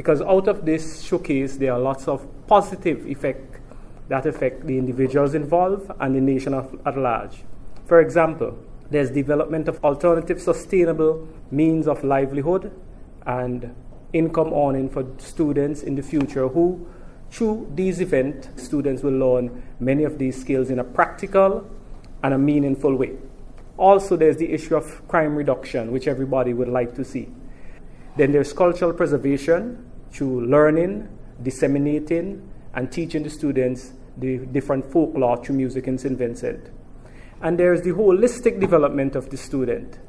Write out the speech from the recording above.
because out of this showcase, there are lots of positive effects that affect the individuals involved and the nation at large. For example, there's development of alternative sustainable means of livelihood and income earning for students in the future who, through these events, students will learn many of these skills in a practical and a meaningful way. Also, there's the issue of crime reduction, which everybody would like to see. Then there's cultural preservation through learning, disseminating, and teaching the students the different folklore through music in St. Vincent. And there's the holistic development of the student.